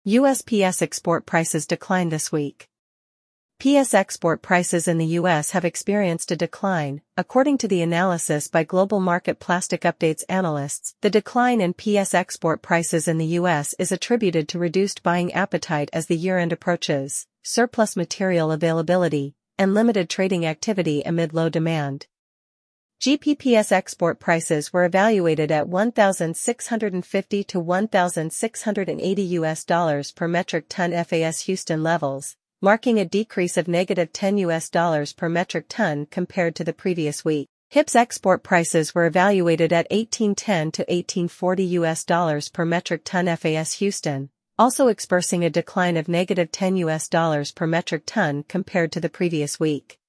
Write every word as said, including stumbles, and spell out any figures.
U S P S export prices declined this week. P S export prices in the U S have experienced a decline, according to the analysis by Global Market Plastic Updates analysts. The decline in P S export prices in the U S is attributed to reduced buying appetite as the year-end approaches, surplus material availability, and limited trading activity amid low demand. G P P S export prices were evaluated at one thousand six hundred fifty to one thousand six hundred eighty U S dollars per metric ton F A S Houston levels, marking a decrease of negative ten U S dollars per metric ton compared to the previous week. H I P S export prices were evaluated at eighteen ten to eighteen forty U S dollars per metric ton F A S Houston, also experiencing a decline of negative ten U S dollars per metric ton compared to the previous week.